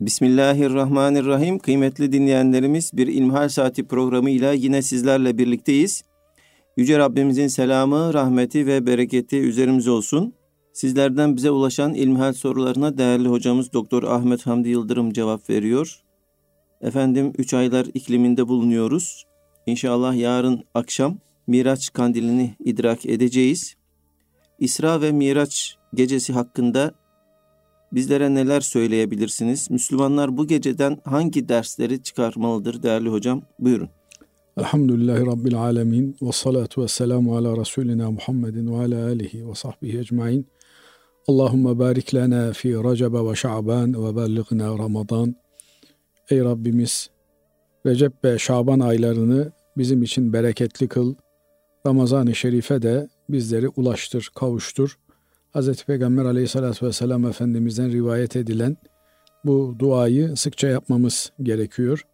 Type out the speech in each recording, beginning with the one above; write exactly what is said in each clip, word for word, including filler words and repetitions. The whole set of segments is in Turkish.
Bismillahirrahmanirrahim. Kıymetli dinleyenlerimiz, bir İlmihal Saati programıyla yine sizlerle birlikteyiz. Yüce Rabbimizin selamı, rahmeti ve bereketi üzerimize olsun. Sizlerden bize ulaşan İlmihal sorularına değerli hocamız Doktor Ahmet Hamdi Yıldırım cevap veriyor. Efendim, üç aylar ikliminde bulunuyoruz. İnşallah yarın akşam Miraç kandilini idrak edeceğiz. İsra ve Miraç gecesi hakkında bizlere neler söyleyebilirsiniz? Müslümanlar bu geceden hangi dersleri çıkarmalıdır değerli hocam? Buyurun. Elhamdülillahi Rabbil alemin ve salatu ve selamu ala Resulina Muhammedin ve ala alihi ve sahbihi ecmain. Allahümme barik lana fi Recebe ve Şaban ve bellighna Ramazan. Ey Rabbimiz, Recep ve Şaban aylarını bizim için bereketli kıl. Ramazan-ı Şerif'e de bizleri ulaştır, kavuştur. Hz. Peygamber aleyhissalatü vesselam Efendimiz'den rivayet edilen bu duayı sıkça yapmamız gerekiyor.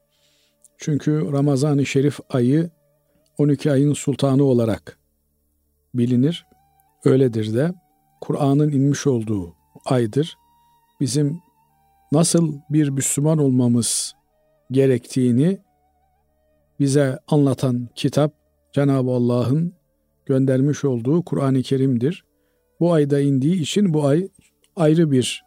Çünkü Ramazan-ı Şerif ayı on iki ayın sultanı olarak bilinir. Öyledir de Kur'an'ın inmiş olduğu aydır. Bizim nasıl bir Müslüman olmamız gerektiğini bize anlatan kitap Cenab-ı Allah'ın göndermiş olduğu Kur'an-ı Kerim'dir. Bu ayda indiği için bu ay ayrı bir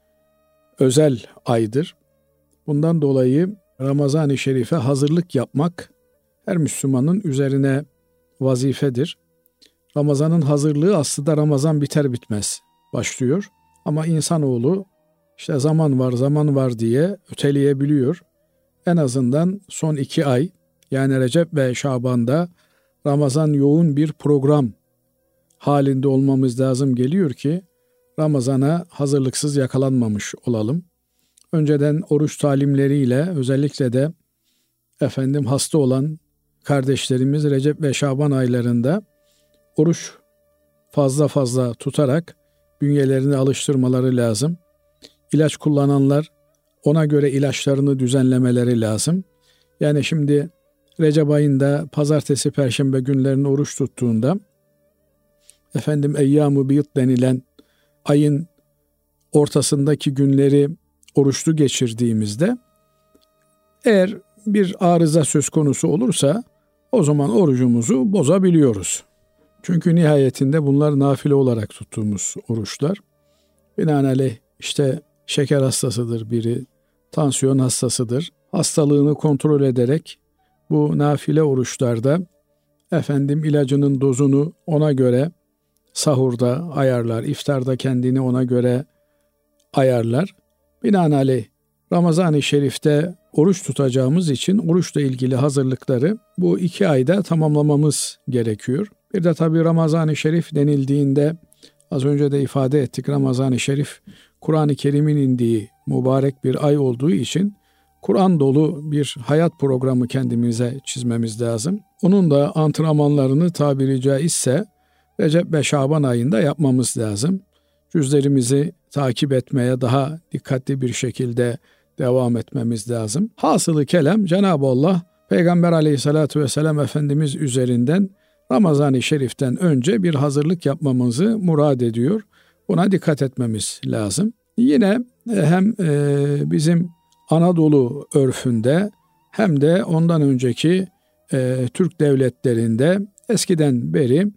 özel aydır. Bundan dolayı Ramazan-ı Şerif'e hazırlık yapmak her Müslümanın üzerine vazifedir. Ramazan'ın hazırlığı aslında Ramazan biter bitmez başlıyor. Ama insanoğlu işte zaman var zaman var diye öteleyebiliyor. En azından son iki ay yani Recep ve Şaban'da Ramazan yoğun bir program halinde olmamız lazım geliyor ki Ramazan'a hazırlıksız yakalanmamış olalım. Önceden oruç talimleriyle özellikle de efendim hasta olan kardeşlerimiz Recep ve Şaban aylarında oruç fazla fazla tutarak bünyelerini alıştırmaları lazım. İlaç kullananlar ona göre ilaçlarını düzenlemeleri lazım. Yani şimdi Recep ayında pazartesi, perşembe günlerini oruç tuttuğunda efendim eyyam-ı bîd denilen ayın ortasındaki günleri oruçlu geçirdiğimizde eğer bir arıza söz konusu olursa o zaman orucumuzu bozabiliyoruz. Çünkü nihayetinde bunlar nafile olarak tuttuğumuz oruçlar. Binaenaleyh işte şeker hastasıdır biri, tansiyon hastasıdır. Hastalığını kontrol ederek bu nafile oruçlarda efendim ilacının dozunu ona göre sahurda ayarlar, iftarda kendini ona göre ayarlar. Binaenaleyh Ramazan-ı Şerif'te oruç tutacağımız için oruçla ilgili hazırlıkları bu iki ayda tamamlamamız gerekiyor. Bir de tabii Ramazan-ı Şerif denildiğinde az önce de ifade ettik, Ramazan-ı Şerif Kur'an-ı Kerim'in indiği mübarek bir ay olduğu için Kur'an dolu bir hayat programı kendimize çizmemiz lazım. Onun da antrenmanlarını tabiri caizse Recep ve Şaban ayında yapmamız lazım. Cüzlerimizi takip etmeye daha dikkatli bir şekilde devam etmemiz lazım. Hasılı kelam Cenab-ı Allah Peygamber aleyhissalatü vesselam Efendimiz üzerinden Ramazan-ı Şerif'ten önce bir hazırlık yapmamızı murad ediyor. Buna dikkat etmemiz lazım. Yine hem bizim Anadolu örfünde hem de ondan önceki Türk devletlerinde eskiden beri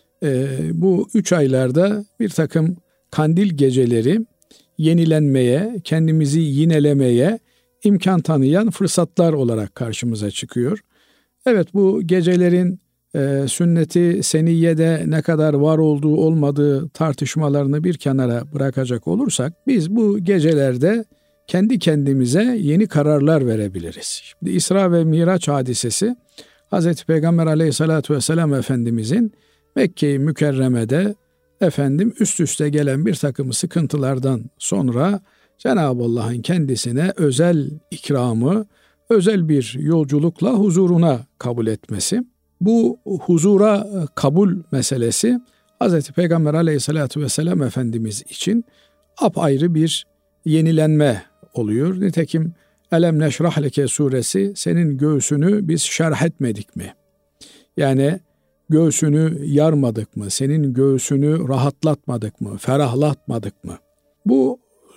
bu üç aylarda bir takım kandil geceleri yenilenmeye, kendimizi yinelemeye imkan tanıyan fırsatlar olarak karşımıza çıkıyor. Evet, bu gecelerin e, sünnet-i seniyyede ne kadar var olduğu olmadığı tartışmalarını bir kenara bırakacak olursak biz bu gecelerde kendi kendimize yeni kararlar verebiliriz. Şimdi İsra ve Miraç hadisesi Hazreti Peygamber aleyhissalatü vesselam Efendimizin Mekke-i Mükerreme'de efendim üst üste gelen bir takım sıkıntılardan sonra Cenab-ı Allah'ın kendisine özel ikramı, özel bir yolculukla huzuruna kabul etmesi. Bu huzura kabul meselesi Hz. Peygamber aleyhissalatü vesselam Efendimiz için apayrı bir yenilenme oluyor. Nitekim Elem neşrah leke suresi senin göğsünü biz şerh etmedik mi? Yani göğsünü yarmadık mı? Senin göğsünü rahatlatmadık mı? Ferahlatmadık mı? Bu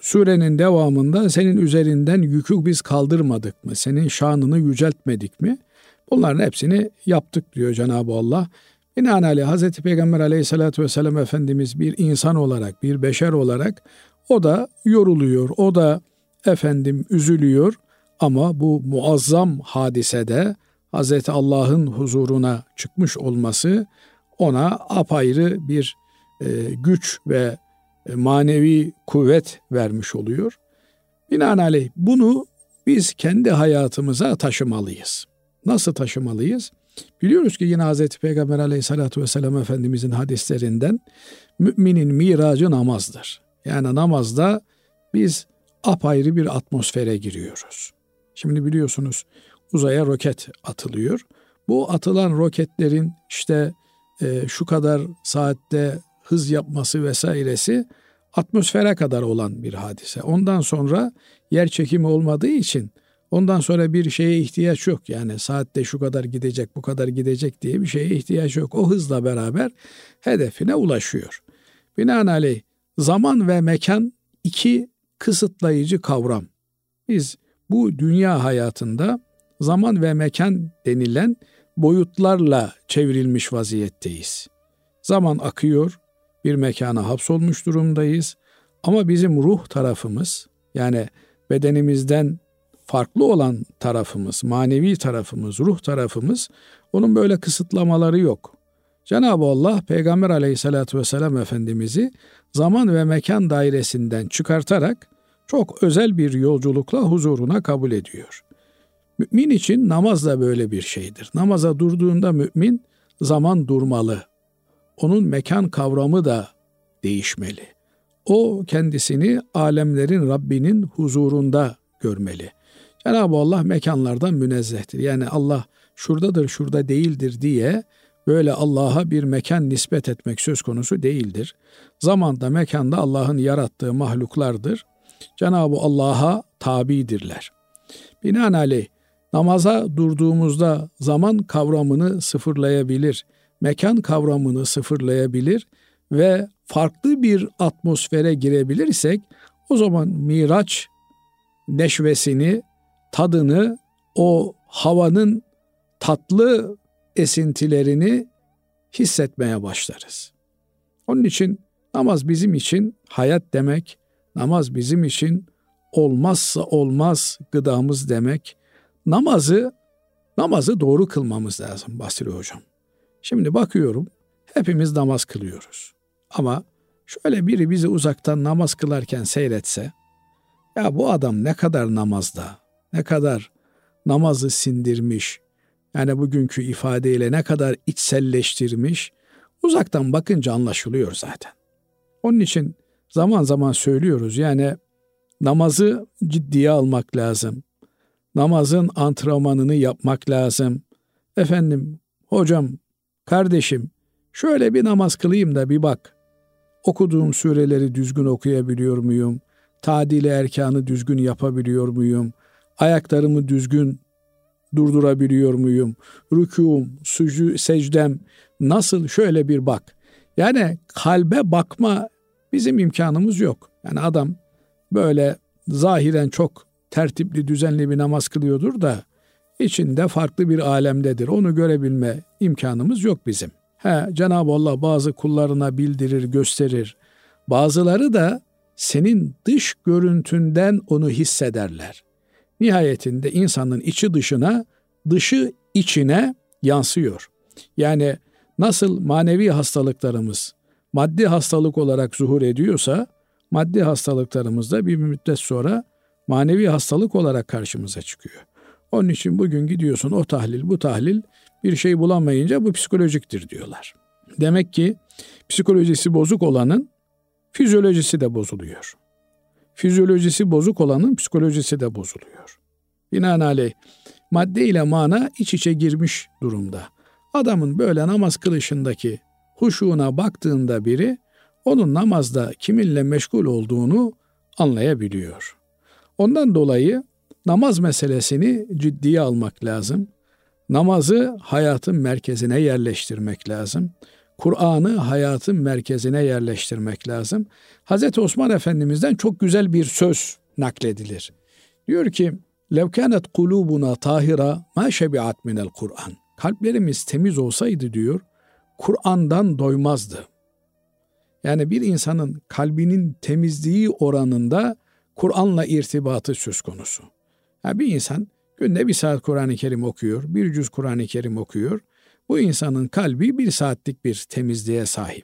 Surenin devamında senin üzerinden yükü biz kaldırmadık mı? Senin şanını yüceltmedik mi? Bunların hepsini yaptık diyor Cenab-ı Allah. Binaenaleyh Hazreti Peygamber Aleyhisselatü Vesselam Efendimiz bir insan olarak, bir beşer olarak o da yoruluyor, o da efendim üzülüyor. Ama bu muazzam hadisede Hazreti Allah'ın huzuruna çıkmış olması ona apayrı bir e, güç ve e, manevi kuvvet vermiş oluyor. Binaenaleyh bunu biz kendi hayatımıza taşımalıyız. Nasıl taşımalıyız? Biliyoruz ki yine Hazreti Peygamber Aleyhisselatü Vesselam Efendimizin hadislerinden müminin miracı namazdır. Yani namazda biz apayrı bir atmosfere giriyoruz. Şimdi biliyorsunuz uzaya roket atılıyor. Bu atılan roketlerin işte e, şu kadar saatte hız yapması vesairesi atmosfere kadar olan bir hadise. Ondan sonra yer çekimi olmadığı için ondan sonra bir şeye ihtiyaç yok. Yani saatte şu kadar gidecek, bu kadar gidecek diye bir şeye ihtiyaç yok. O hızla beraber hedefine ulaşıyor. Binaenaleyh zaman ve mekan iki kısıtlayıcı kavram. Biz bu dünya hayatında zaman ve mekan denilen boyutlarla çevrilmiş vaziyetteyiz. Zaman akıyor, bir mekana hapsolmuş durumdayız. Ama bizim ruh tarafımız, yani bedenimizden farklı olan tarafımız, manevi tarafımız, ruh tarafımız, onun böyle kısıtlamaları yok. Cenab-ı Allah Peygamber Aleyhisselatü Vesselam Efendimiz'i zaman ve mekan dairesinden çıkartarak çok özel bir yolculukla huzuruna kabul ediyor. Mümin için namaz da böyle bir şeydir. Namaza durduğunda mümin zaman durmalı. Onun mekan kavramı da değişmeli. O kendisini alemlerin Rabbinin huzurunda görmeli. Cenab-ı Allah mekanlardan münezzehtir. Yani Allah şuradadır, şurada değildir diye böyle Allah'a bir mekan nispet etmek söz konusu değildir. Zamanda, mekanda Allah'ın yarattığı mahluklardır. Cenab-ı Allah'a tabidirler. Binaenaleyh namaza durduğumuzda zaman kavramını sıfırlayabilir, mekan kavramını sıfırlayabilir ve farklı bir atmosfere girebilirsek o zaman Miraç neşvesini, tadını, o havanın tatlı esintilerini hissetmeye başlarız. Onun için namaz bizim için hayat demek, namaz bizim için olmazsa olmaz gıdamız demek. Namazı, namazı doğru kılmamız lazım Basri Hocam. Şimdi bakıyorum, hepimiz namaz kılıyoruz. Ama şöyle biri bizi uzaktan namaz kılarken seyretse, ya bu adam ne kadar namazda, ne kadar namazı sindirmiş, yani bugünkü ifadeyle ne kadar içselleştirmiş, uzaktan bakınca anlaşılıyor zaten. Onun için zaman zaman söylüyoruz, yani namazı ciddiye almak lazım. Namazın antrenmanını yapmak lazım. Efendim, hocam, kardeşim, şöyle bir namaz kılayım da bir bak. Okuduğum sureleri düzgün okuyabiliyor muyum? Tadil-i erkanı düzgün yapabiliyor muyum? Ayaklarımı düzgün durdurabiliyor muyum? Rükûm, sucu, secdem nasıl? Şöyle bir bak. Yani kalbe bakma bizim imkanımız yok. Yani adam böyle zahiren çok tertipli, düzenli bir namaz kılıyordur da içinde farklı bir alemdedir. Onu görebilme imkanımız yok bizim. He, Cenab-ı Allah bazı kullarına bildirir, gösterir. Bazıları da senin dış görüntünden onu hissederler. Nihayetinde insanın içi dışına, dışı içine yansıyor. Yani nasıl manevi hastalıklarımız maddi hastalık olarak zuhur ediyorsa, maddi hastalıklarımız da bir müddet sonra manevi hastalık olarak karşımıza çıkıyor. Onun için bugün gidiyorsun o tahlil, bu tahlil, bir şey bulamayınca bu psikolojiktir diyorlar. Demek ki psikolojisi bozuk olanın fizyolojisi de bozuluyor. Fizyolojisi bozuk olanın psikolojisi de bozuluyor. Binaenaleyh madde ile mana iç içe girmiş durumda. Adamın böyle namaz kılışındaki huşuğuna baktığında biri onun namazda kiminle meşgul olduğunu anlayabiliyor. Ondan dolayı namaz meselesini ciddiye almak lazım. Namazı hayatın merkezine yerleştirmek lazım. Kur'an'ı hayatın merkezine yerleştirmek lazım. Hazreti Osman Efendimiz'den çok güzel bir söz nakledilir. Diyor ki, لَوْ كَانَتْ قُلُوبُنَا طَاهِرًا مَا شَبِعَتْ مِنَ الْقُرْآنِ. Kalplerimiz temiz olsaydı diyor, Kur'an'dan doymazdı. Yani bir insanın kalbinin temizliği oranında Kur'an'la irtibatı söz konusu. Yani bir insan günde bir saat Kur'an-ı Kerim okuyor, bir cüz Kur'an-ı Kerim okuyor. Bu insanın kalbi bir saatlik bir temizliğe sahip.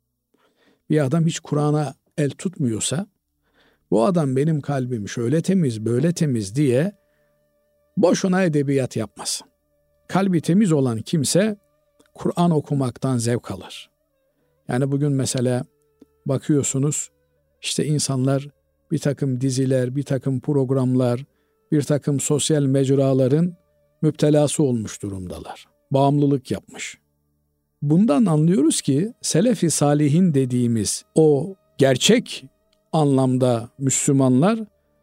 Bir adam hiç Kur'an'a el tutmuyorsa, bu adam benim kalbim şöyle temiz, böyle temiz diye boşuna edebiyat yapmasın. Kalbi temiz olan kimse Kur'an okumaktan zevk alır. Yani bugün mesela bakıyorsunuz, işte insanlar bir takım diziler, bir takım programlar, bir takım sosyal mecraların müptelası olmuş durumdalar. Bağımlılık yapmış. Bundan anlıyoruz ki Selefi Salihin dediğimiz o gerçek anlamda Müslümanlar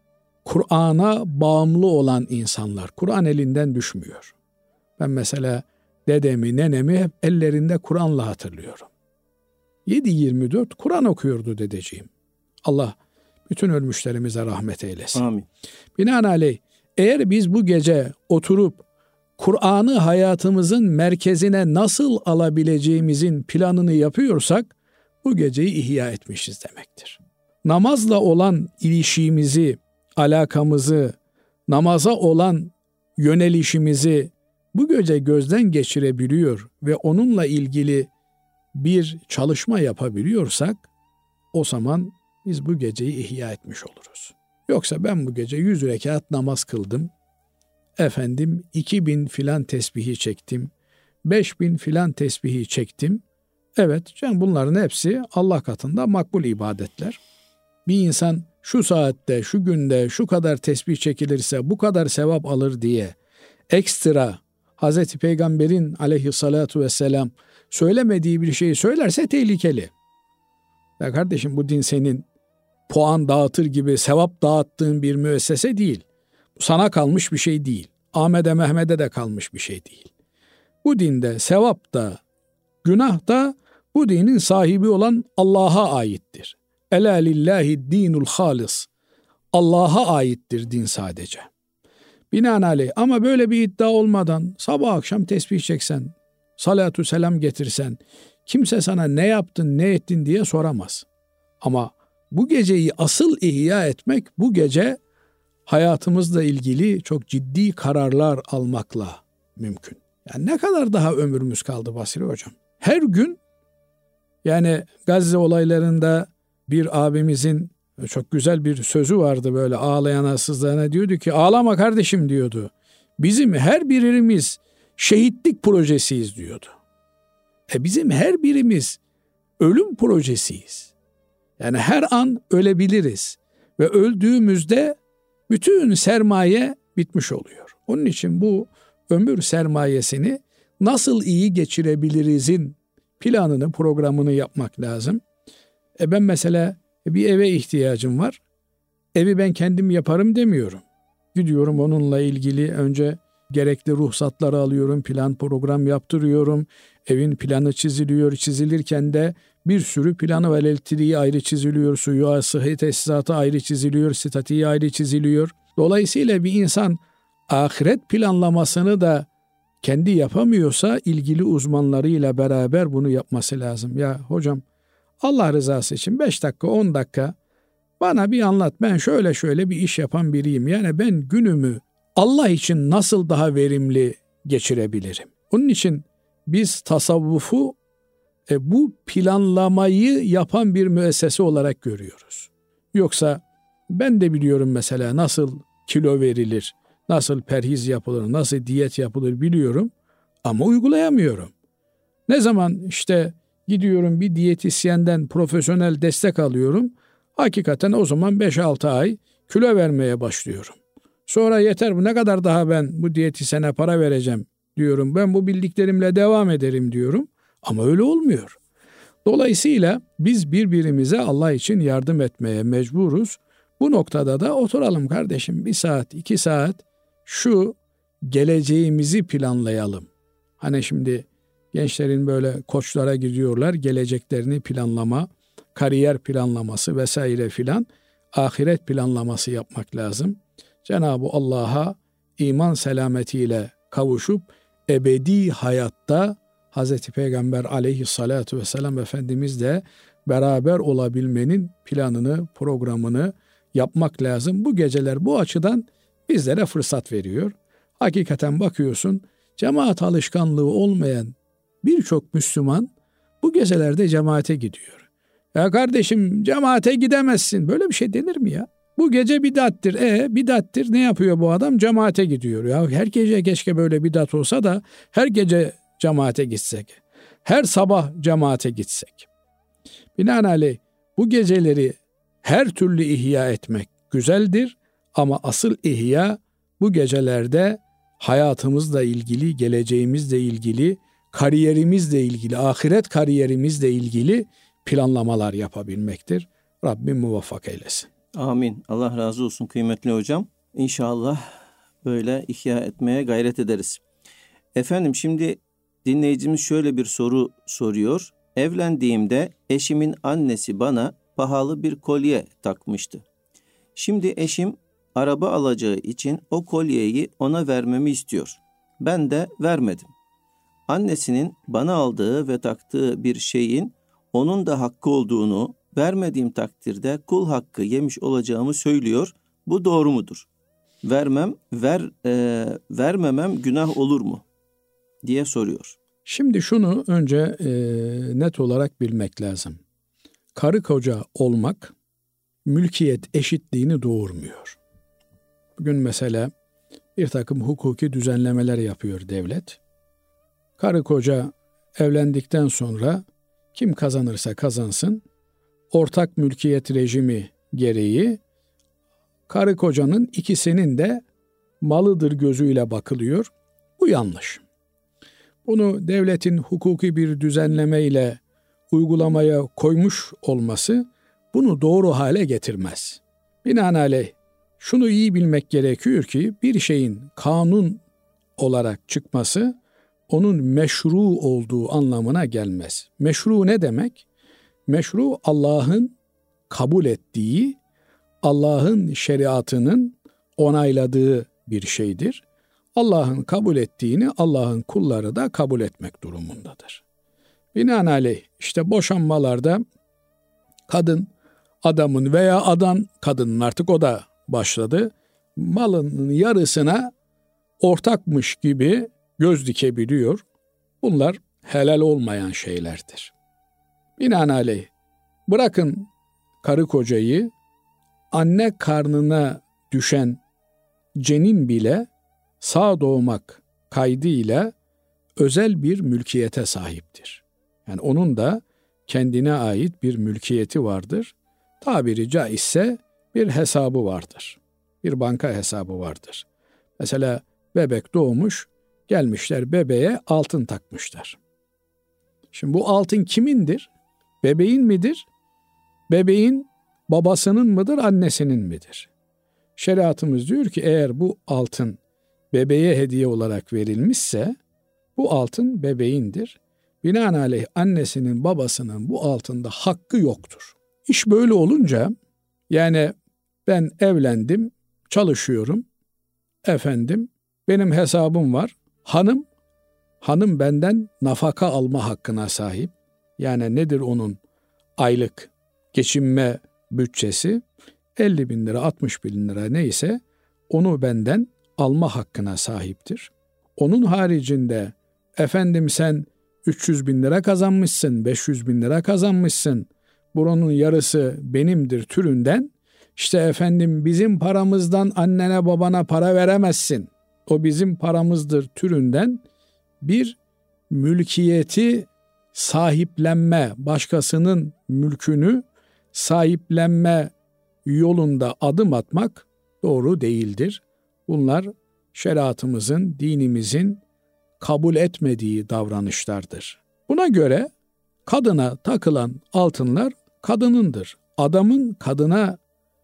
Kur'an'a bağımlı olan insanlar. Kur'an elinden düşmüyor. Ben mesela dedemi, nenemi hep ellerinde Kur'an'la hatırlıyorum. yedi yirmi dört Kur'an okuyordu dedeciğim. Allah bütün ölmüşlerimize rahmet eylesin. Amin. Binaenaleyh eğer biz bu gece oturup Kur'an'ı hayatımızın merkezine nasıl alabileceğimizin planını yapıyorsak bu geceyi ihya etmişiz demektir. Namazla olan ilişkimizi, alakamızı, namaza olan yönelişimizi bu gece gözden geçirebiliyor ve onunla ilgili bir çalışma yapabiliyorsak o zaman biz bu geceyi ihya etmiş oluruz. Yoksa ben bu gece yüz rekat namaz kıldım. Efendim iki bin filan tesbihi çektim. Beş bin filan tesbihi çektim. Evet canım, bunların hepsi Allah katında makbul ibadetler. Bir insan şu saatte, şu günde, şu kadar tesbih çekilirse bu kadar sevap alır diye ekstra Hazreti Peygamber'in aleyhissalatu vesselam söylemediği bir şeyi söylerse tehlikeli. Ya kardeşim, bu din senin puan dağıtır gibi sevap dağıttığın bir müessese değil. Bu sana kalmış bir şey değil. Ahmet'e Mehmet'e de kalmış bir şey değil. Bu dinde sevap da günah da bu dinin sahibi olan Allah'a aittir. Ela lillahi dinul halis. Allah'a aittir din sadece. Binaenaleyh ama böyle bir iddia olmadan sabah akşam tesbih çeksen, salatu selam getirsen, kimse sana ne yaptın ne ettin diye soramaz. Ama bu geceyi asıl ihya etmek, bu gece hayatımızla ilgili çok ciddi kararlar almakla mümkün. Yani ne kadar daha ömrümüz kaldı Basri Hocam? Her gün, yani Gazze olaylarında bir abimizin çok güzel bir sözü vardı, böyle ağlayana sızlayana diyordu ki, ağlama kardeşim diyordu. Bizim her birimiz şehitlik projesiyiz diyordu. E bizim her birimiz ölüm projesiyiz. Yani her an ölebiliriz ve öldüğümüzde bütün sermaye bitmiş oluyor. Onun için bu ömür sermayesini nasıl iyi geçirebilirizin planını, programını yapmak lazım. E ben mesela bir eve ihtiyacım var. Evi ben kendim yaparım demiyorum. Gidiyorum onunla ilgili önce gerekli ruhsatları alıyorum, plan program yaptırıyorum. Evin planı çiziliyor. Çizilirken de bir sürü planı ve elektriği ayrı çiziliyor, suyu, sıhhi tesisatı ayrı çiziliyor, statiği ayrı çiziliyor. Dolayısıyla bir insan ahiret planlamasını da kendi yapamıyorsa ilgili uzmanlarıyla beraber bunu yapması lazım. Ya hocam, Allah rızası için beş dakika on dakika bana bir anlat, ben şöyle şöyle bir iş yapan biriyim. Yani ben günümü Allah için nasıl daha verimli geçirebilirim? Onun için biz tasavvufu e, bu planlamayı yapan bir müessese olarak görüyoruz. Yoksa ben de biliyorum mesela nasıl kilo verilir, nasıl perhiz yapılır, nasıl diyet yapılır biliyorum ama uygulayamıyorum. Ne zaman işte gidiyorum bir diyetisyenden profesyonel destek alıyorum, hakikaten o zaman beş altı ay kilo vermeye başlıyorum. Sonra yeter, bu ne kadar daha ben bu diyetisyene para vereceğim diyorum. Ben bu bildiklerimle devam ederim diyorum. Ama öyle olmuyor. Dolayısıyla biz birbirimize Allah için yardım etmeye mecburuz. Bu noktada da oturalım kardeşim, bir saat, iki saat şu geleceğimizi planlayalım. Hani şimdi Gençlerin böyle koçlara gidiyorlar, geleceklerini planlama, kariyer planlaması vesaire filan, ahiret planlaması yapmak lazım. Cenab-ı Allah'a iman selametiyle kavuşup ebedi hayatta Hazreti Peygamber aleyhissalatu vesselam Efendimizle beraber olabilmenin planını, programını yapmak lazım. Bu geceler bu açıdan bizlere fırsat veriyor. Hakikaten bakıyorsun, cemaat alışkanlığı olmayan birçok Müslüman bu gecelerde cemaate gidiyor. Ya kardeşim, cemaate gidemezsin. Böyle bir şey denir mi ya? Bu gece bidattir. E bidattir. Ne yapıyor bu adam? Cemaate gidiyor. Ya her gece keşke böyle bidat olsa da her gece cemaate gitsek. Her sabah cemaate gitsek. Binaenaleyh bu geceleri her türlü ihya etmek güzeldir ama asıl ihya bu gecelerde hayatımızla ilgili, geleceğimizle ilgili, kariyerimizle ilgili, ahiret kariyerimizle ilgili planlamalar yapabilmektir. Rabbim muvaffak eylesin. Amin. Allah razı olsun kıymetli hocam. İnşallah böyle ihya etmeye gayret ederiz. Efendim şimdi dinleyicimiz şöyle bir soru soruyor. Evlendiğimde eşimin annesi bana pahalı bir kolye takmıştı. Şimdi eşim araba alacağı için o kolyeyi ona vermemi istiyor. Ben de vermedim. Annesinin bana aldığı ve taktığı bir şeyin onun da hakkı olduğunu, vermediğim takdirde kul hakkı yemiş olacağımı söylüyor. Bu doğru mudur? Vermem, ver, e, vermemem günah olur mu? Diye soruyor. Şimdi şunu önce e, net olarak bilmek lazım. Karı koca olmak mülkiyet eşitliğini doğurmuyor. Bugün mesela bir takım hukuki düzenlemeler yapıyor devlet. Karı koca evlendikten sonra kim kazanırsa kazansın, ortak mülkiyet rejimi gereği karı kocanın ikisinin de malıdır gözüyle bakılıyor. Bu yanlış. Bunu devletin hukuki bir düzenlemeyle uygulamaya koymuş olması bunu doğru hale getirmez. Binaenaleyh şunu iyi bilmek gerekiyor ki bir şeyin kanun olarak çıkması onun meşru olduğu anlamına gelmez. Meşru ne demek? Meşru Allah'ın kabul ettiği, Allah'ın şeriatının onayladığı bir şeydir. Allah'ın kabul ettiğini Allah'ın kulları da kabul etmek durumundadır. Binaenaleyh işte boşanmalarda kadın adamın veya adam kadının, artık o da başladı, malının yarısına ortakmış gibi göz dikebiliyor. Bunlar helal olmayan şeylerdir. Binaenaleyh bırakın karı kocayı, anne karnına düşen cenin bile sağ doğmak kaydıyla özel bir mülkiyete sahiptir. Yani onun da kendine ait bir mülkiyeti vardır. Tabiri caizse bir hesabı vardır. Bir banka hesabı vardır. Mesela bebek doğmuş, gelmişler bebeğe altın takmışlar. Şimdi bu altın kimindir? Bebeğin midir? Bebeğin babasının mıdır, annesinin midir? Şeriatımız diyor ki eğer bu altın bebeğe hediye olarak verilmişse bu altın bebeğindir. Binaenaleyh annesinin, babasının bu altında hakkı yoktur. İş böyle olunca, yani ben evlendim, çalışıyorum, efendim benim hesabım var. Hanım, hanım benden nafaka alma hakkına sahip. Yani nedir onun aylık geçinme bütçesi? elli bin lira, altmış bin lira neyse onu benden alma hakkına sahiptir. Onun haricinde efendim sen üç yüz bin lira kazanmışsın, beş yüz bin lira kazanmışsın, buranın yarısı benimdir türünden, işte efendim bizim paramızdan annene babana para veremezsin, o bizim paramızdır türünden bir mülkiyeti sahiplenme, başkasının mülkünü sahiplenme yolunda adım atmak doğru değildir. Bunlar şeriatımızın, dinimizin kabul etmediği davranışlardır. Buna göre kadına takılan altınlar kadınındır. Adamın kadına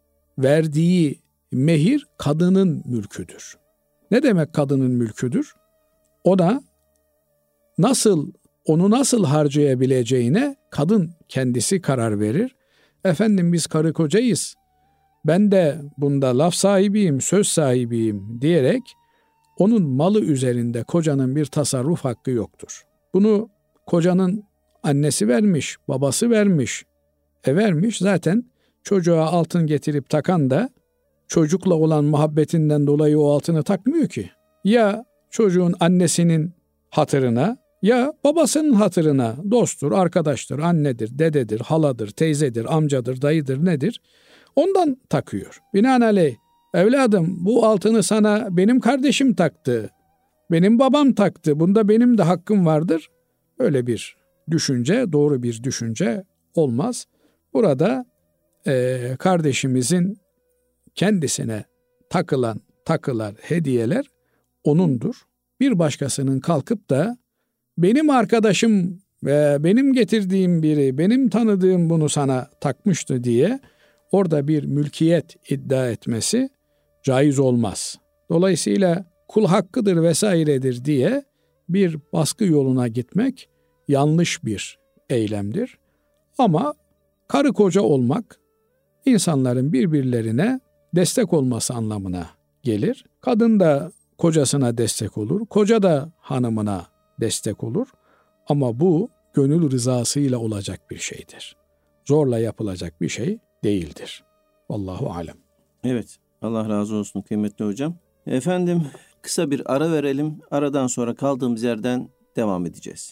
verdiği mehir kadının mülküdür. Ne demek kadının mülküdür? Ona nasıl onu nasıl harcayabileceğine kadın kendisi karar verir. Efendim biz karı kocayız, ben de bunda laf sahibiyim, söz sahibiyim diyerek onun malı üzerinde kocanın bir tasarruf hakkı yoktur. Bunu kocanın annesi vermiş, babası vermiş, e vermiş. Zaten çocuğa altın getirip takan da çocukla olan muhabbetinden dolayı o altını takmıyor ki. Ya çocuğun annesinin hatırına ya babasının hatırına, dosttur, arkadaştır, annedir, dededir, haladır, teyzedir, amcadır, dayıdır nedir? Ondan takıyor. Binaenaleyh evladım bu altını sana benim kardeşim taktı, benim babam taktı, bunda benim de hakkım vardır. Öyle bir düşünce, doğru bir düşünce olmaz. Burada e, kardeşimizin kendisine takılan takılar, hediyeler onundur. Bir başkasının kalkıp da benim arkadaşım ve benim getirdiğim biri, benim tanıdığım bunu sana takmıştı diye orada bir mülkiyet iddia etmesi caiz olmaz. Dolayısıyla kul hakkıdır vesairedir diye bir baskı yoluna gitmek yanlış bir eylemdir. Ama karı koca olmak insanların birbirlerine destek olması anlamına gelir. Kadın da kocasına destek olur, koca da hanımına destek olur. Ama bu gönül rızasıyla olacak bir şeydir. Zorla yapılacak bir şey değildir. Vallahu alem. Evet, Allah razı olsun kıymetli hocam. Efendim kısa bir ara verelim. Aradan sonra kaldığımız yerden devam edeceğiz.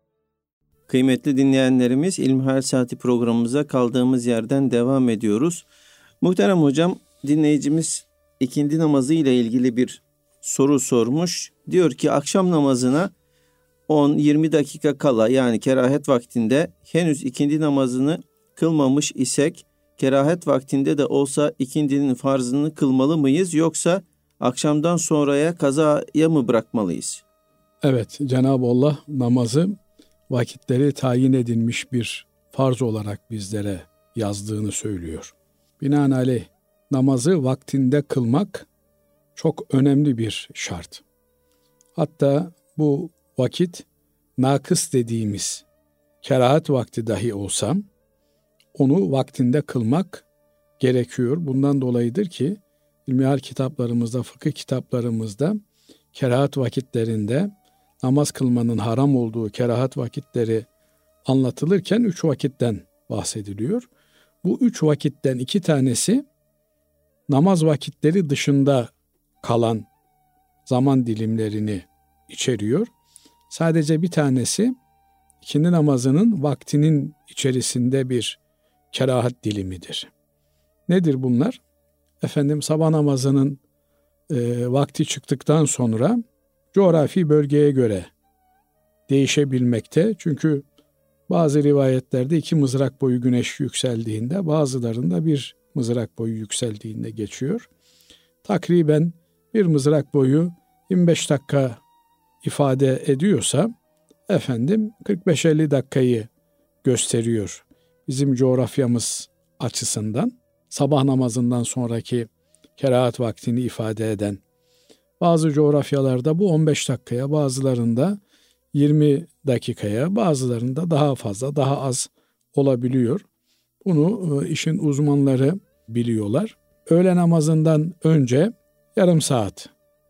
Kıymetli dinleyenlerimiz, İlmihal Saati programımıza kaldığımız yerden devam ediyoruz. Muhterem hocam, dinleyicimiz ikindi namazı ile ilgili bir soru sormuş. Diyor ki akşam namazına on yirmi dakika kala, yani kerahet vaktinde henüz ikindi namazını kılmamış isek, kerahet vaktinde de olsa ikindinin farzını kılmalı mıyız, yoksa akşamdan sonraya kazaya mı bırakmalıyız? Evet, Cenab-ı Allah namazı vakitleri tayin edilmiş bir farz olarak bizlere yazdığını söylüyor. Binaenaleyh namazı vaktinde kılmak çok önemli bir şart. Hatta bu vakit nakıs dediğimiz kerahat vakti dahi olsa onu vaktinde kılmak gerekiyor. Bundan dolayıdır ki ilmihal kitaplarımızda, fıkıh kitaplarımızda kerahat vakitlerinde namaz kılmanın haram olduğu kerahat vakitleri anlatılırken üç vakitten bahsediliyor. Bu üç vakitten iki tanesi namaz vakitleri dışında kalan zaman dilimlerini içeriyor. Sadece bir tanesi ikindi namazının vaktinin içerisinde bir kerahat dilimidir. Nedir bunlar? Efendim sabah namazının e, vakti çıktıktan sonra coğrafi bölgeye göre değişebilmekte. Çünkü bazı rivayetlerde iki mızrak boyu güneş yükseldiğinde, bazılarında bir mızrak boyu yükseldiğinde geçiyor. Takriben bir mızrak boyu yirmi beş dakika ifade ediyorsa efendim kırk beş elli dakikayı gösteriyor bizim coğrafyamız açısından. Sabah namazından sonraki kerahat vaktini ifade eden. Bazı coğrafyalarda bu on beş dakikaya, bazılarında yirmi dakikaya, bazılarında daha fazla, daha az olabiliyor. Bunu işin uzmanları biliyorlar. Öğle namazından önce yarım saat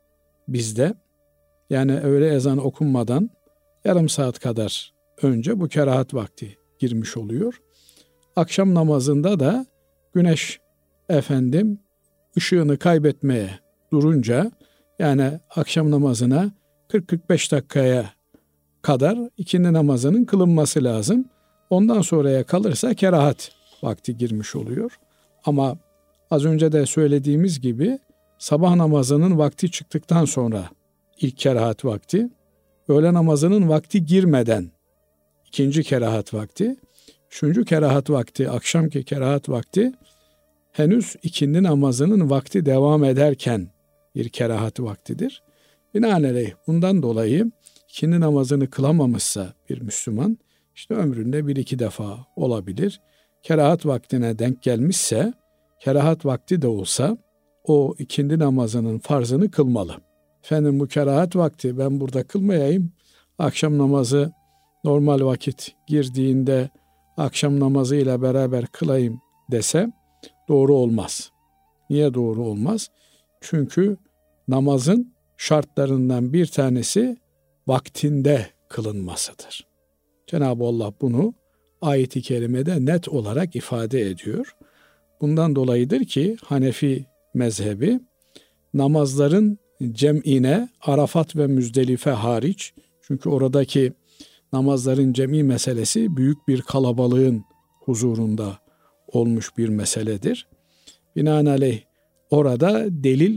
bizde, yani öğle ezanı okunmadan yarım saat kadar önce bu kerahat vakti girmiş oluyor. Akşam namazında da güneş efendim ışığını kaybetmeye durunca, yani akşam namazına kırk kırk beş dakikaya kadar ikindi namazının kılınması lazım. Ondan sonraya kalırsa kerahat vakti girmiş oluyor. Ama az önce de söylediğimiz gibi sabah namazının vakti çıktıktan sonra ilk kerahat vakti, öğle namazının vakti girmeden ikinci kerahat vakti, üçüncü kerahat vakti, akşamki kerahat vakti henüz ikindi namazının vakti devam ederken bir kerahat vaktidir. Binaenaleyh bundan dolayı ikindi namazını kılamamışsa bir Müslüman, işte ömründe bir iki defa olabilir. Kerahat vaktine denk gelmişse, kerahat vakti de olsa o ikindi namazının farzını kılmalı. Efendim bu kerahat vakti ben burada kılmayayım, akşam namazı normal vakit girdiğinde akşam namazıyla beraber kılayım dese doğru olmaz. Niye doğru olmaz? Çünkü namazın şartlarından bir tanesi vaktinde kılınmasıdır. Cenab-ı Allah bunu ayet-i kerimede net olarak ifade ediyor. Bundan dolayıdır ki Hanefi mezhebi namazların cem'ine Arafat ve Müzdelife hariç, çünkü oradaki namazların cem'i meselesi büyük bir kalabalığın huzurunda olmuş bir meseledir. Binaenaleyh orada delil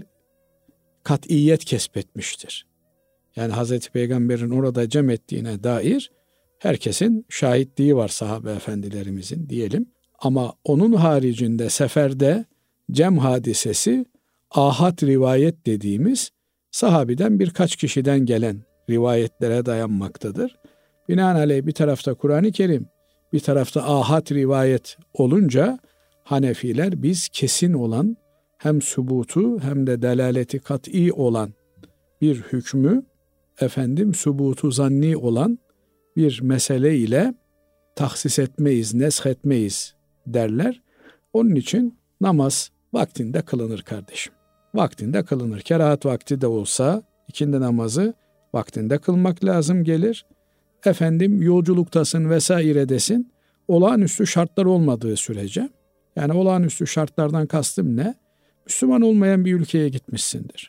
kat'iyet kesbetmiştir. Yani Hazreti Peygamber'in orada cem ettiğine dair herkesin şahitliği var, sahabe efendilerimizin diyelim. Ama onun haricinde seferde cem hadisesi ahad rivayet dediğimiz sahabiden birkaç kişiden gelen rivayetlere dayanmaktadır. Binaenaleyh bir tarafta Kur'an-ı Kerim, bir tarafta ahad rivayet olunca Hanefiler biz kesin olan, hem sübutu hem de delaleti kat'i olan bir hükmü, efendim sübutu zanni olan bir mesele ile tahsis etmeyiz, nesh etmeyiz derler. Onun için namaz vaktinde kılınır kardeşim. Vaktinde kılınır. Kerahat vakti de olsa ikindi namazı vaktinde kılmak lazım gelir. Efendim yolculuktasın vesairedesin. Olağanüstü şartlar olmadığı sürece, yani olağanüstü şartlardan kastım ne? Müslüman olmayan bir ülkeye gitmişsindir.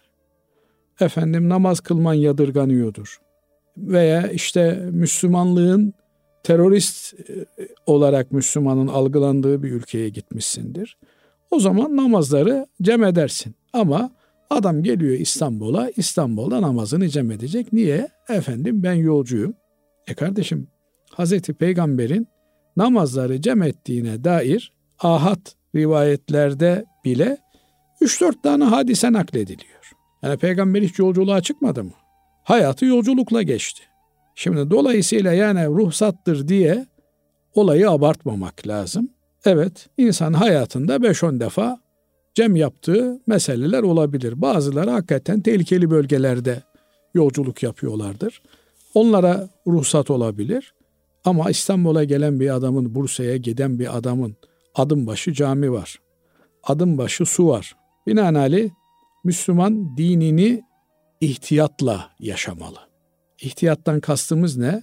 Efendim namaz kılman yadırganıyordur. Veya işte Müslümanlığın terörist olarak Müslümanın algılandığı bir ülkeye gitmişsindir. O zaman namazları cem edersin. Ama adam geliyor İstanbul'a, İstanbul'da namazını cem edecek. Niye? Efendim ben yolcuyum. E kardeşim, Hazreti Peygamber'in namazları cem ettiğine dair ahad rivayetlerde bile üç dört tane hadise naklediliyor. Yani Peygamber hiç yolculuğa çıkmadı mı? Hayatı yolculukla geçti. Şimdi dolayısıyla yani ruhsattır diye olayı abartmamak lazım. Evet, insan hayatında beş on defa cem yaptığı meseleler olabilir. Bazıları hakikaten tehlikeli bölgelerde yolculuk yapıyorlardır. Onlara ruhsat olabilir. Ama İstanbul'a gelen bir adamın, Bursa'ya giden bir adamın adım başı cami var. Adım başı su var. Binaenaleyh Müslüman dinini ihtiyatla yaşamalı. İhtiyattan kastımız ne?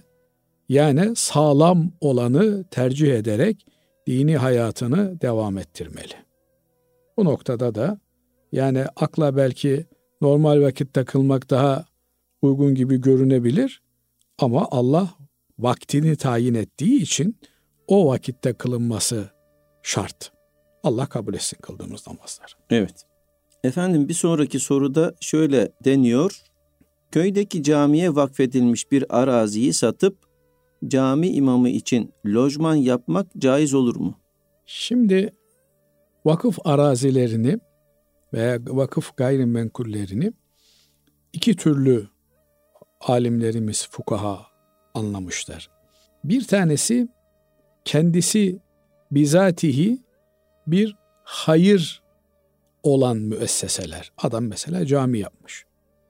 Yani sağlam olanı tercih ederek dini hayatını devam ettirmeli. Bu noktada da yani akla belki normal vakitte kılmak daha uygun gibi görünebilir ama Allah vaktini tayin ettiği için o vakitte kılınması şart. Allah kabul etsin kıldığımız namazları. Evet. Efendim bir sonraki soruda şöyle deniyor. Köydeki camiye vakfedilmiş bir araziyi satıp cami imamı için lojman yapmak caiz olur mu? Şimdi vakıf arazilerini veya vakıf gayrimenkullerini iki türlü alimlerimiz, fukaha anlamışlar. Bir tanesi kendisi bizatihi bir hayır olan müesseseler. Adam mesela cami yapmış.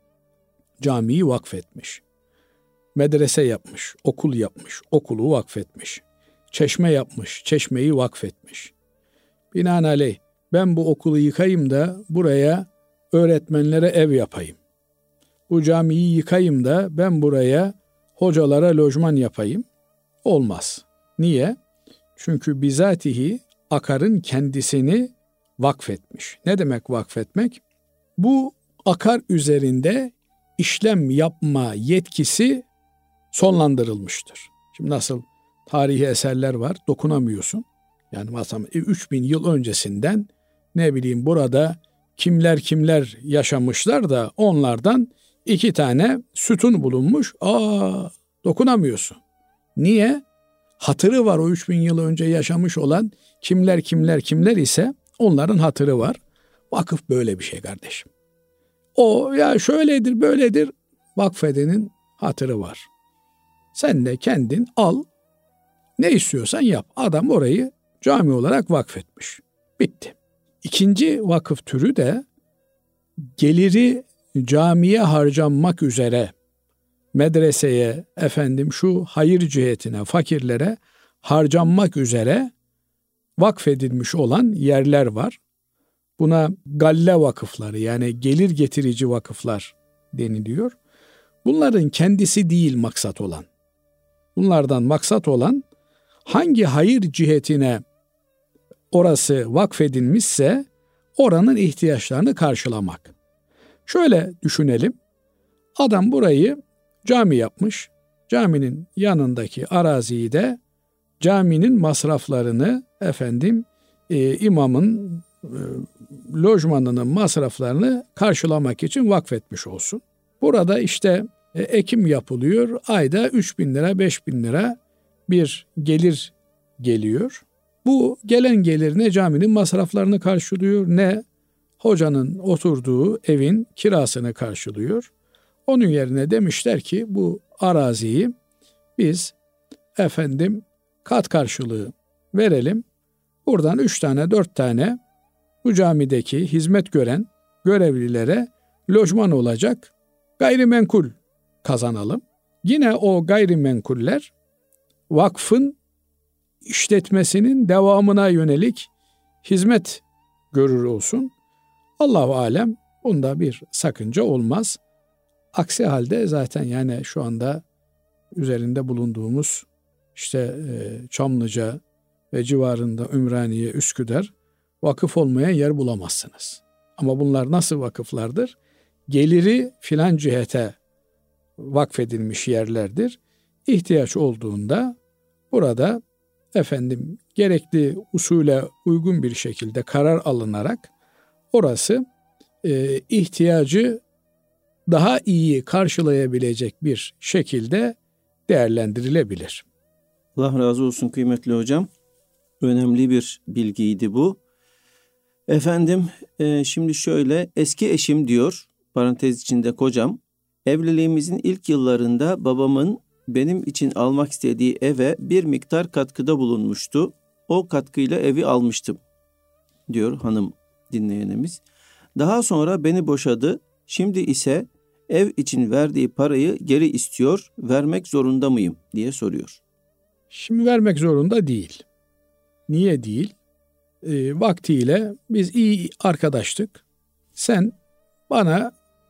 Camiyi vakfetmiş. Medrese yapmış, okul yapmış, okulu vakfetmiş. Çeşme yapmış, çeşmeyi vakfetmiş. Binaenaleyh ben bu okulu yıkayım da buraya öğretmenlere ev yapayım. Bu camiyi yıkayım da ben buraya hocalara lojman yapayım. Olmaz. Niye? Çünkü bizatihi akarın kendisini vakfetmiş. Ne demek vakfetmek? Bu akar üzerinde işlem yapma yetkisi sonlandırılmıştır. Şimdi nasıl tarihi eserler var, dokunamıyorsun. Yani mesela üç bin yıl öncesinden ne bileyim burada kimler kimler yaşamışlar da onlardan iki tane sütun bulunmuş. Aa, dokunamıyorsun. Niye? Hatırı var o üç bin yıl önce yaşamış olan kimler kimler kimler ise onların hatırı var. Vakıf böyle bir şey kardeşim. O ya şöyledir böyledir, vakfedenin hatırı var. Sen de kendin al, ne istiyorsan yap. Adam orayı cami olarak vakfetmiş. Bitti. İkinci vakıf türü de geliri camiye harcanmak üzere medreseye, efendim şu hayır cihetine, fakirlere harcanmak üzere vakfedilmiş olan yerler var. Buna galle vakıfları, yani gelir getirici vakıflar deniliyor. Bunların kendisi değil maksat olan. Bunlardan maksat olan hangi hayır cihetine orası vakfedilmişse oranın ihtiyaçlarını karşılamak. Şöyle düşünelim. Adam burayı cami yapmış. Caminin yanındaki araziyi de caminin masraflarını, efendim e, imamın e, lojmanının masraflarını karşılamak için vakfetmiş olsun. Burada işte e, ekim yapılıyor. Ayda üç bin lira, beş bin lira bir gelir geliyor. Bu gelen gelir ne caminin masraflarını karşılıyor, ne hocanın oturduğu evin kirasını karşılıyor. Onun yerine demişler ki bu araziyi biz efendim kat karşılığı verelim. Buradan üç tane, dört tane bu camideki hizmet gören görevlilere lojman olacak gayrimenkul kazanalım. Yine o gayrimenkuller vakfın işletmesinin devamına yönelik hizmet görür olsun. Allahu alem bunda bir sakınca olmaz. Aksi halde zaten yani şu anda üzerinde bulunduğumuz işte e, Çamlıca ve civarında Ümraniye, Üsküdar vakıf olmayan yer bulamazsınız. Ama bunlar nasıl vakıflardır? Geliri filan cihete vakfedilmiş yerlerdir. İhtiyaç olduğunda burada efendim gerekli usule uygun bir şekilde karar alınarak orası e, ihtiyacı daha iyi karşılayabilecek bir şekilde değerlendirilebilir. Allah razı olsun kıymetli hocam. Önemli bir bilgiydi bu. Efendim e, şimdi şöyle, eski eşim diyor, parantez içinde kocam, evliliğimizin ilk yıllarında babamın benim için almak istediği eve bir miktar katkıda bulunmuştu. O katkıyla evi almıştım diyor hanım dinleyenimiz. Daha sonra beni boşadı. Şimdi ise ev için verdiği parayı geri istiyor. Vermek zorunda mıyım diye soruyor. Şimdi vermek zorunda değil. Niye değil? E, vaktiyle biz iyi arkadaştık. Sen bana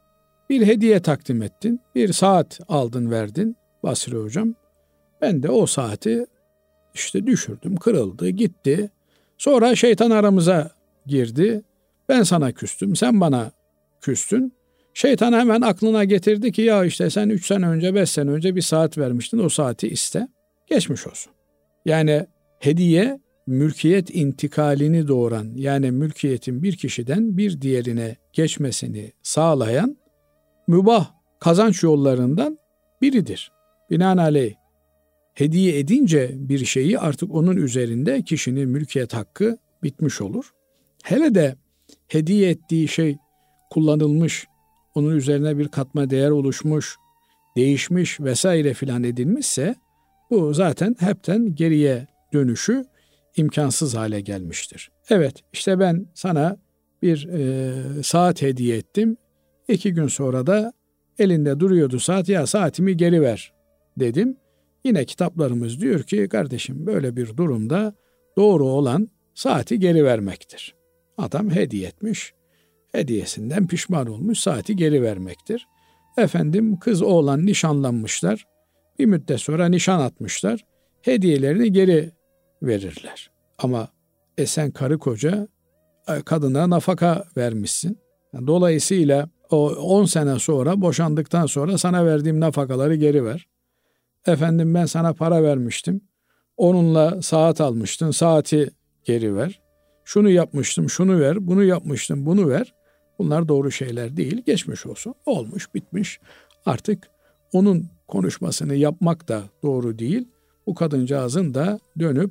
bir hediye takdim ettin. Bir saat aldın verdin Basri hocam. Ben de o saati işte düşürdüm, kırıldı, gitti. Sonra şeytan aramıza girdi. Ben sana küstüm, sen bana küstün. Şeytan hemen aklına getirdi ki ya işte sen üç sene önce, beş sene önce bir saat vermiştin, o saati iste. Geçmiş olsun. Yani hediye mülkiyet intikalini doğuran, yani mülkiyetin bir kişiden bir diğerine geçmesini sağlayan mübah kazanç yollarından biridir. Binaenaleyh hediye edince bir şeyi artık onun üzerinde kişinin mülkiyet hakkı bitmiş olur. Hele de hediye ettiği şey kullanılmış, onun üzerine bir katma değer oluşmuş, değişmiş vesaire filan edilmişse bu zaten hepten geriye dönüşü imkansız hale gelmiştir. Evet, işte ben sana bir e, saat hediye ettim. İki gün sonra da elinde duruyordu saat, ya saatimi geri ver dedim. Yine kitaplarımız diyor ki kardeşim böyle bir durumda doğru olan saati geri vermektir. Adam hediye etmiş, hediyesinden pişman olmuş, saati geri vermektir. Efendim kız oğlan nişanlanmışlar, bir müddet sonra nişan atmışlar, hediyelerini geri verirler. Ama e sen karı koca kadına nafaka vermişsin. Dolayısıyla o on sene sonra boşandıktan sonra sana verdiğim nafakaları geri ver. Efendim ben sana para vermiştim. Onunla saat almıştın, saati geri ver. Şunu yapmıştım, şunu ver, bunu yapmıştım, bunu ver. Bunlar doğru şeyler değil, geçmiş olsun. Olmuş, bitmiş. Artık onun konuşmasını yapmak da doğru değil. Bu kadıncağızın da dönüp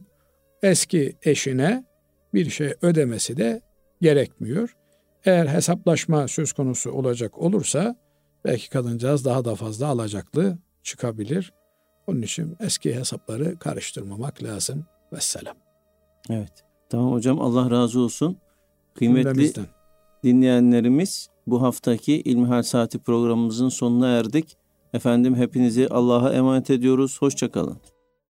eski eşine bir şey ödemesi de gerekmiyor. Eğer hesaplaşma söz konusu olacak olursa belki kadıncağız daha da fazla alacaklı çıkabilir. Onun için eski hesapları karıştırmamak lazım. Vesselam. Evet. Tamam hocam, Allah razı olsun. Kıymetli Cümlemizden dinleyenlerimiz, bu haftaki İlmihal Saati programımızın sonuna erdik. Efendim hepinizi Allah'a emanet ediyoruz. Hoşça kalın.